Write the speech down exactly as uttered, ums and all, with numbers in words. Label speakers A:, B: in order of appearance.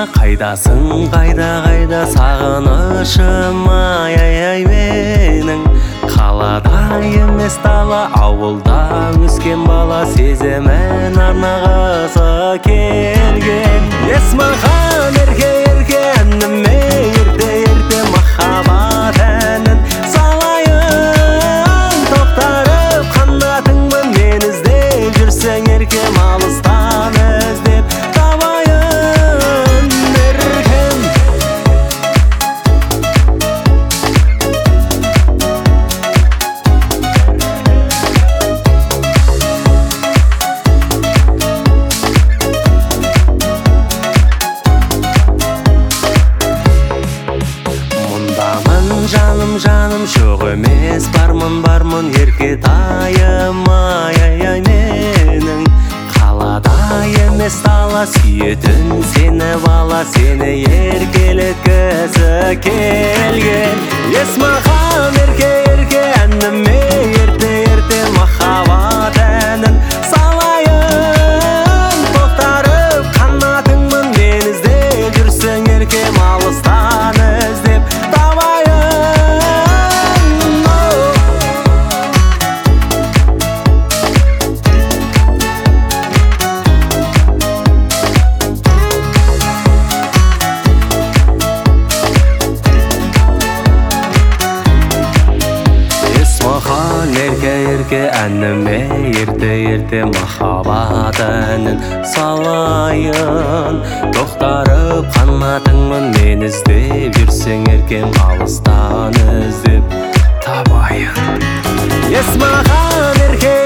A: қайдасың қайда қайда сағынышым ай ай ай менің қалада емес дала ауылда өскен бала сеземін арнағысы келген есмахан ерке ерке әніме ерте ерте махаббат әнін салайын тоқтарып қанатыңмын мен іздеп жүрсең еркем алыстан іздеп табайын еркем мұндамын жаным жаным жоқ емес бармын бармын еркетайым ай ай ай менің қалада емес дала сүйетін сені бала сені еркелеткісі келген есмахан ерке ерке әніме ерте ерте махаббат әнін салайын тоқтарып қанатыңмын мен іздеп жүрсең еркем алыстан іздеп табайын есмахан ерке ерке әніме ерте ерте махаббат әнін салайын тоқтарып қанатыңмын мен іздеп жүрсең еркем алыстан іздеп табайын есмахан ерке